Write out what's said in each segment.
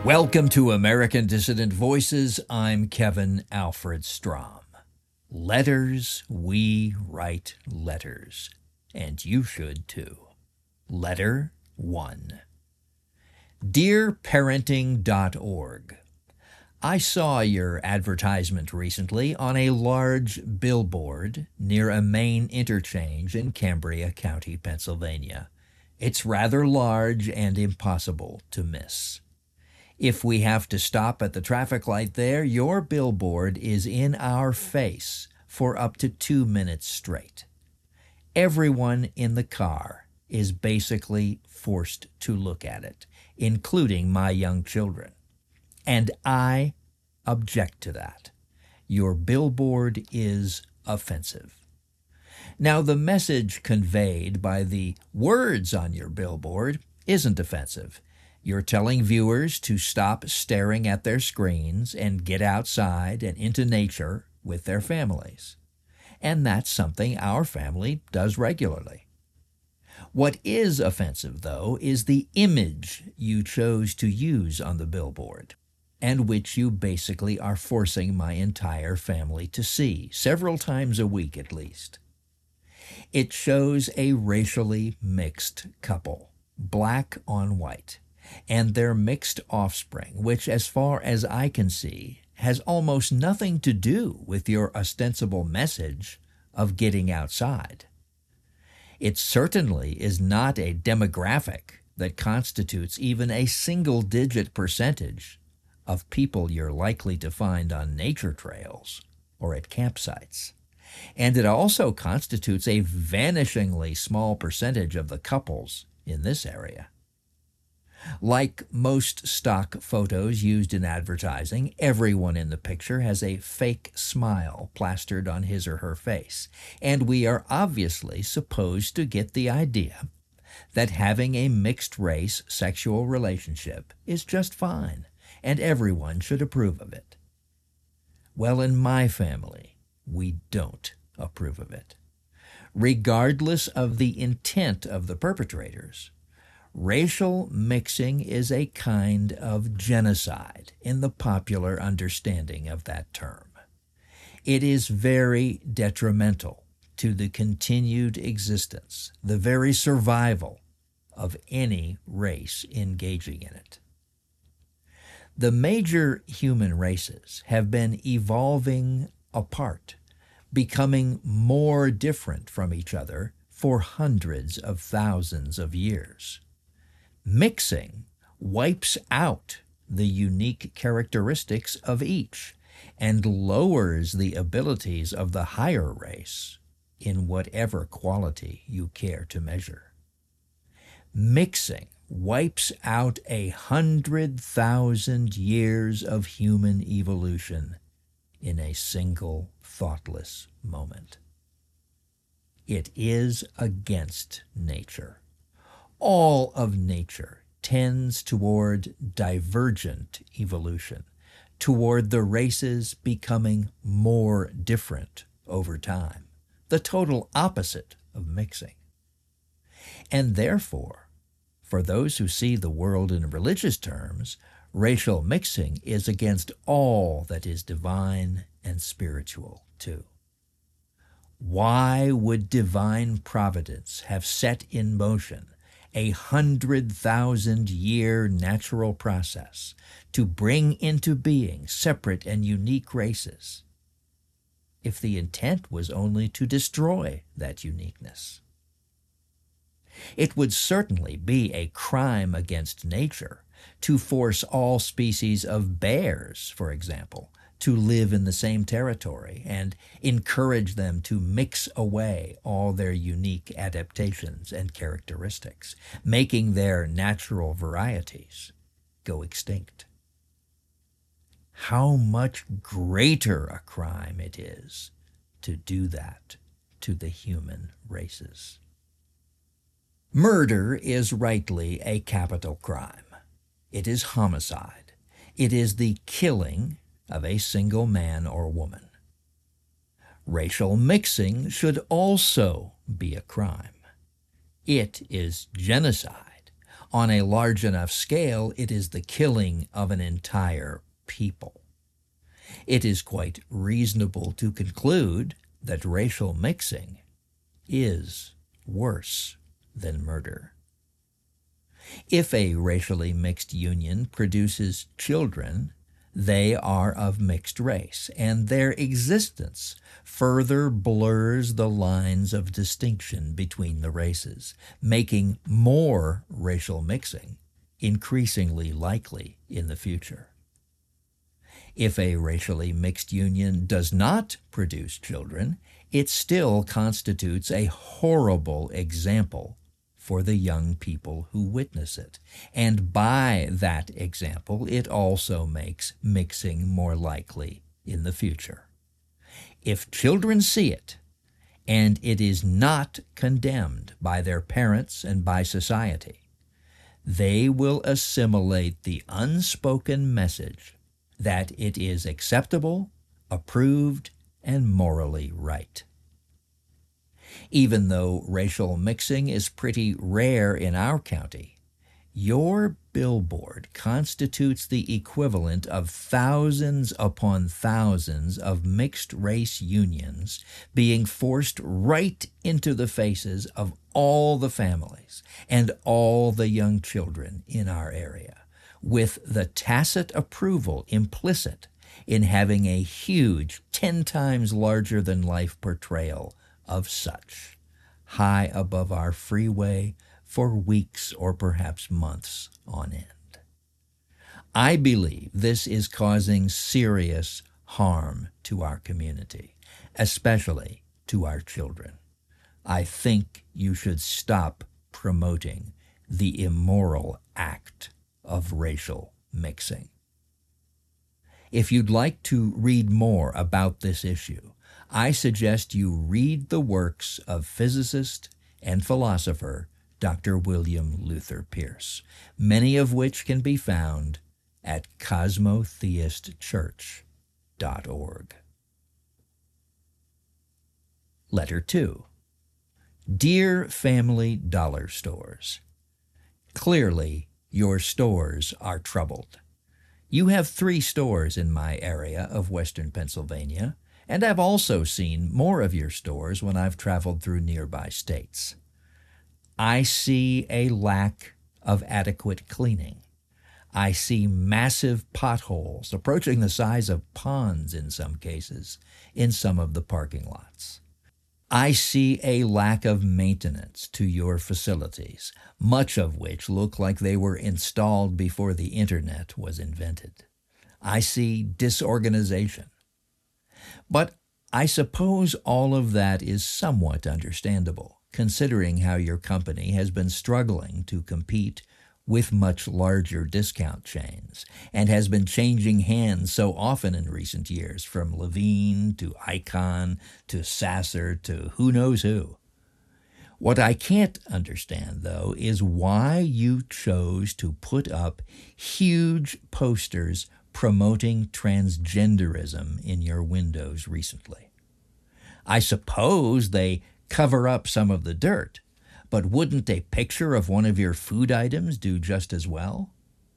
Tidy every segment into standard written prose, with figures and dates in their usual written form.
Welcome to American Dissident Voices. I'm Kevin Alfred Strom. Letters, we write letters. And you should too. Letter 1. DearParenting.org. I saw your advertisement recently on a large billboard near a main interchange in Cambria County, Pennsylvania. It's rather large and impossible to miss. If we have to stop at the traffic light there, your billboard is in our face for up to 2 minutes straight. Everyone in the car is basically forced to look at it, including my young children. And I object to that. Your billboard is offensive. Now, the message conveyed by the words on your billboard isn't offensive. You're telling viewers to stop staring at their screens and get outside and into nature with their families. And that's something our family does regularly. What is offensive, though, is the image you chose to use on the billboard, and which you basically are forcing my entire family to see, several times a week at least. It shows a racially mixed couple, black on white, and their mixed offspring, which, as far as I can see, has almost nothing to do with your ostensible message of getting outside. It certainly is not a demographic that constitutes even a single-digit percentage of people you're likely to find on nature trails or at campsites. And it also constitutes a vanishingly small percentage of the couples in this area. Like most stock photos used in advertising, everyone in the picture has a fake smile plastered on his or her face, and we are obviously supposed to get the idea that having a mixed-race sexual relationship is just fine, and everyone should approve of it. Well, in my family, we don't approve of it. Regardless of the intent of the perpetrators, racial mixing is a kind of genocide in the popular understanding of that term. It is very detrimental to the continued existence, the very survival of any race engaging in it. The major human races have been evolving apart, becoming more different from each other for hundreds of thousands of years. Mixing wipes out the unique characteristics of each and lowers the abilities of the higher race in whatever quality you care to measure. Mixing wipes out 100,000 years of human evolution in a single thoughtless moment. It is against nature. All of nature tends toward divergent evolution, toward the races becoming more different over time, the total opposite of mixing. And therefore, for those who see the world in religious terms, racial mixing is against all that is divine and spiritual too. Why would divine providence have set in motion 100,000-year natural process to bring into being separate and unique races, if the intent was only to destroy that uniqueness? It would certainly be a crime against nature to force all species of bears, for example, to live in the same territory and encourage them to mix away all their unique adaptations and characteristics, making their natural varieties go extinct. How much greater a crime it is to do that to the human races. Murder is rightly a capital crime. It is homicide. It is the killing of a single man or woman. Racial mixing should also be a crime. It is genocide On a large enough scale, it is the killing of an entire people. It is quite reasonable to conclude that racial mixing is worse than murder. If a racially mixed union produces children, they are of mixed race, and their existence further blurs the lines of distinction between the races, making more racial mixing increasingly likely in the future. If a racially mixed union does not produce children, it still constitutes a horrible example for the young people who witness it. And by that example, it also makes mixing more likely in the future. If children see it, and it is not condemned by their parents and by society, they will assimilate the unspoken message that it is acceptable, approved, and morally right. Even though racial mixing is pretty rare in our county, your billboard constitutes the equivalent of thousands upon thousands of mixed-race unions being forced right into the faces of all the families and all the young children in our area, with the tacit approval implicit in having a huge, 10 times larger than life portrayal of such, high above our freeway for weeks or perhaps months on end. I believe this is causing serious harm to our community, especially to our children. I think you should stop promoting the immoral act of racial mixing. If you'd like to read more about this issue, I suggest you read the works of physicist and philosopher Dr. William Luther Pierce, many of which can be found at cosmotheistchurch.org. Letter 2. Dear Family Dollar Stores, clearly your stores are troubled. You have 3 stores in my area of western Pennsylvania, and I've also seen more of your stores when I've traveled through nearby states. I see a lack of adequate cleaning. I see massive potholes approaching the size of ponds in some cases in some of the parking lots. I see a lack of maintenance to your facilities, much of which look like they were installed before the internet was invented. I see disorganization. But I suppose all of that is somewhat understandable, considering how your company has been struggling to compete with much larger discount chains and has been changing hands so often in recent years, from Levine to Icon to Sasser to who knows who. What I can't understand, though, is why you chose to put up huge posters promoting transgenderism in your windows recently. I suppose they cover up some of the dirt, but wouldn't a picture of one of your food items do just as well?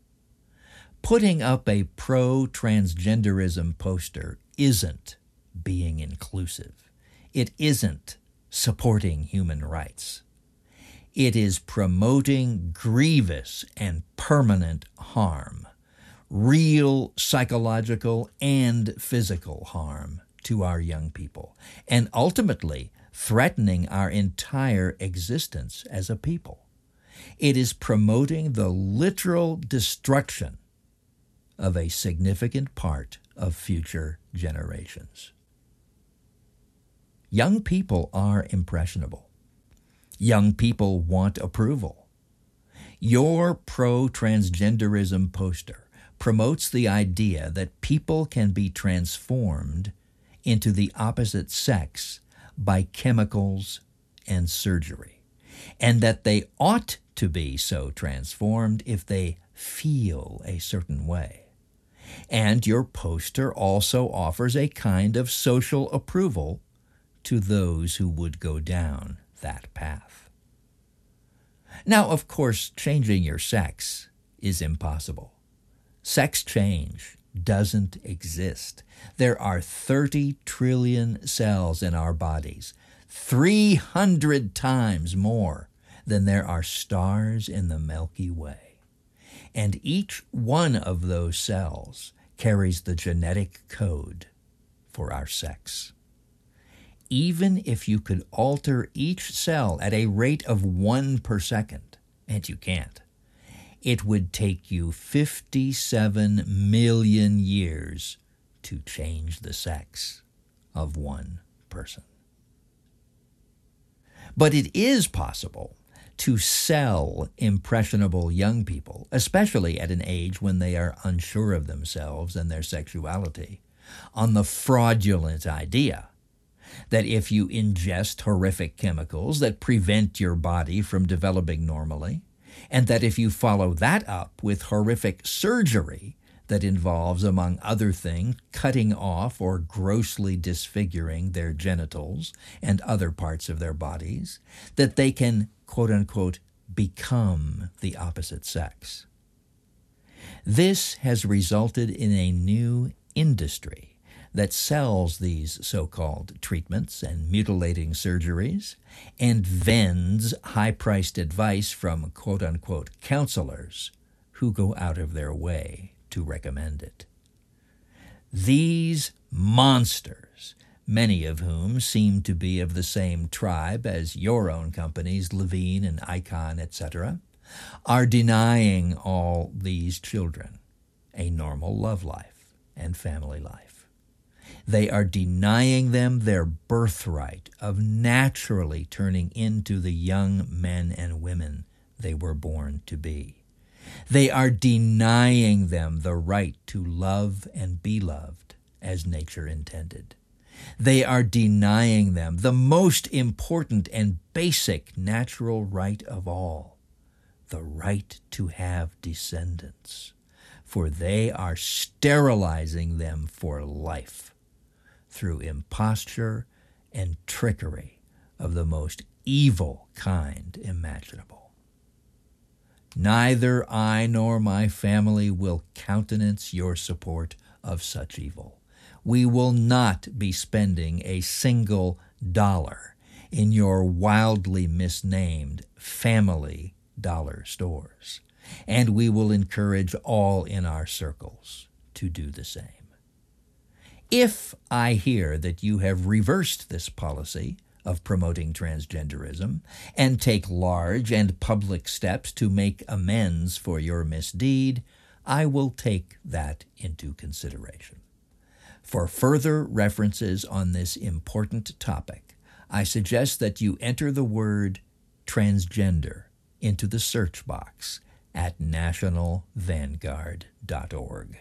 Putting up a pro-transgenderism poster isn't being inclusive. It isn't supporting human rights. It is promoting grievous and permanent harm, real psychological and physical harm to our young people, and ultimately threatening our entire existence as a people. It is promoting the literal destruction of a significant part of future generations. Young people are impressionable. Young people want approval. Your pro-transgenderism poster promotes the idea that people can be transformed into the opposite sex by chemicals and surgery, and that they ought to be so transformed if they feel a certain way. And your poster also offers a kind of social approval to those who would go down that path. Now, of course, changing your sex is impossible. Sex change doesn't exist. There are 30 trillion cells in our bodies, 300 times more than there are stars in the Milky Way. And each one of those cells carries the genetic code for our sex. Even if you could alter each cell at a rate of 1 per second, and you can't, it would take you 57 million years to change the sex of one person. But it is possible to sell impressionable young people, especially at an age when they are unsure of themselves and their sexuality, on the fraudulent idea that if you ingest horrific chemicals that prevent your body from developing normally, and that if you follow that up with horrific surgery that involves, among other things, cutting off or grossly disfiguring their genitals and other parts of their bodies, that they can, quote-unquote, become the opposite sex. This has resulted in a new industry that sells these so-called treatments and mutilating surgeries and vends high-priced advice from quote-unquote counselors who go out of their way to recommend it. These monsters, many of whom seem to be of the same tribe as your own companies, Levine and Icon, etc., are denying all these children a normal love life and family life. They are denying them their birthright of naturally turning into the young men and women they were born to be. They are denying them the right to love and be loved as nature intended. They are denying them the most important and basic natural right of all, the right to have descendants, for they are sterilizing them for life through imposture and trickery of the most evil kind imaginable. Neither I nor my family will countenance your support of such evil. We will not be spending a single dollar in your wildly misnamed family dollar stores, and we will encourage all in our circles to do the same. If I hear that you have reversed this policy of promoting transgenderism and take large and public steps to make amends for your misdeed, I will take that into consideration. For further references on this important topic, I suggest that you enter the word transgender into the search box at nationalvanguard.org.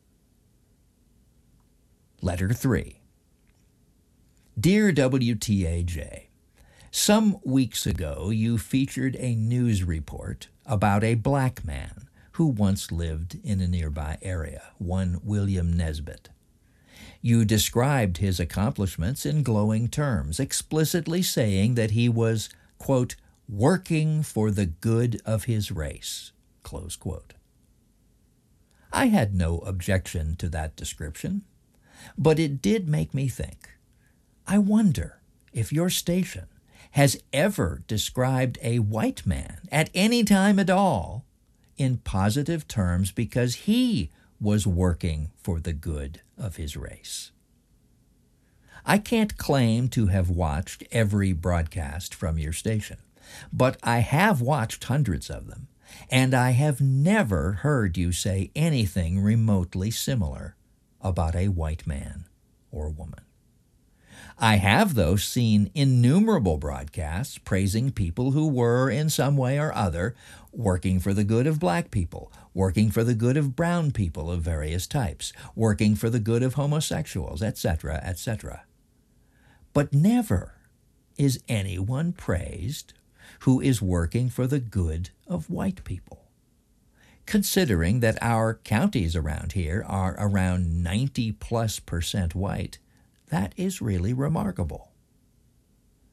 Letter 3. Dear WTAJ, some weeks ago you featured a news report about a black man who once lived in a nearby area, one William Nesbitt. You described his accomplishments in glowing terms, explicitly saying that he was, quote, working for the good of his race, close quote. I had no objection to that description, but it did make me think. I wonder if your station has ever described a white man at any time at all in positive terms because he was working for the good of his race. I can't claim to have watched every broadcast from your station, but I have watched hundreds of them, and I have never heard you say anything remotely similar about a white man or woman. I have, though, seen innumerable broadcasts praising people who were, in some way or other, working for the good of black people, working for the good of brown people of various types, working for the good of homosexuals, etc., etc. But never is anyone praised who is working for the good of white people. Considering that our counties around here are around 90+% white, that is really remarkable.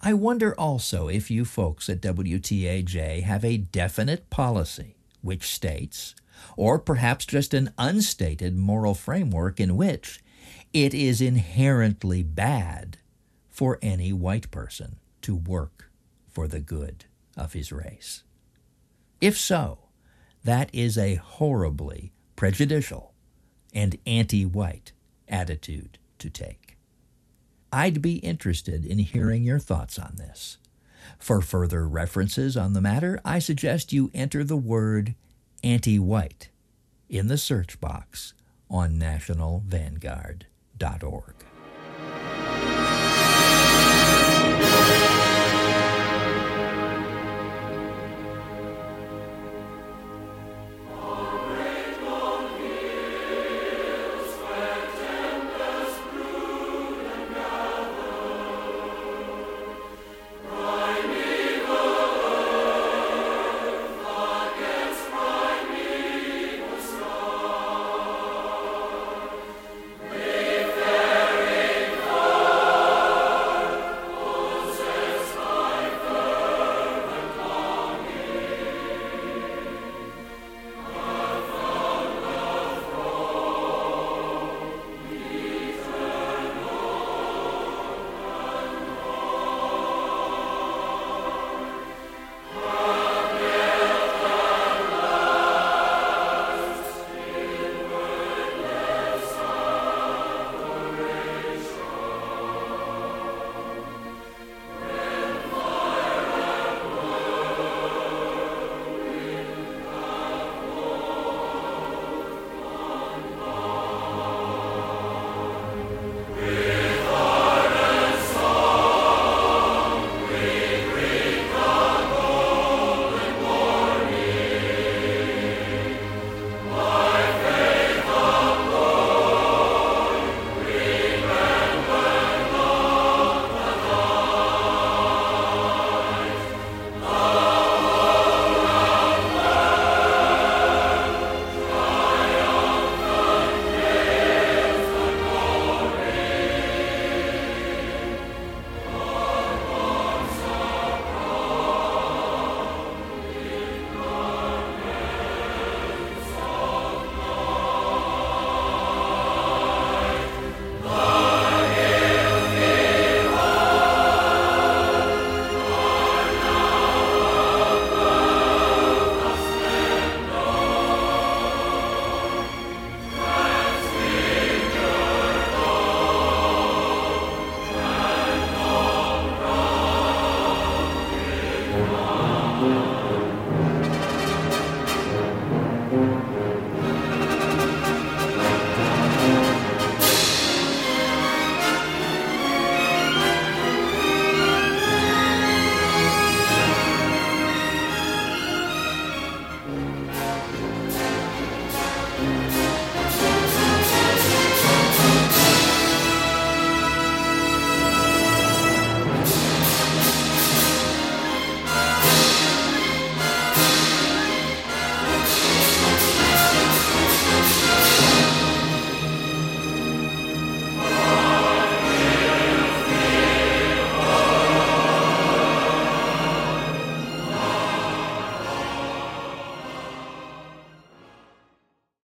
I wonder also if you folks at WTAJ have a definite policy which states, or perhaps just an unstated moral framework in which it is inherently bad for any white person to work for the good of his race. If so, that is a horribly prejudicial and anti-white attitude to take. I'd be interested in hearing your thoughts on this. For further references on the matter, I suggest you enter the word anti-white in the search box on nationalvanguard.org.